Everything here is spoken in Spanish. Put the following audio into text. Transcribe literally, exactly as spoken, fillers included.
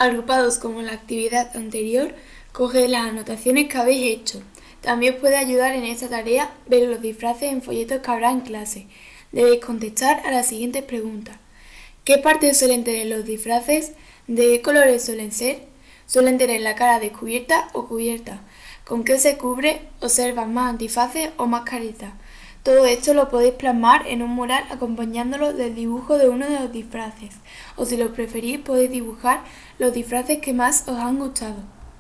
Agrupados como en la actividad anterior, coge las anotaciones que habéis hecho. También puede ayudar en esta tarea ver los disfraces en folletos que habrá en clase. Debéis contestar a las siguientes preguntas. ¿Qué partes suelen tener los disfraces? ¿De qué colores suelen ser? ¿Suelen tener la cara descubierta o cubierta? ¿Con qué se cubre? ¿Observan más antifaces o mascaretas? Todo esto lo podéis plasmar en un mural acompañándolo del dibujo de uno de los disfraces, o si lo preferís podéis dibujar los disfraces que más os han gustado.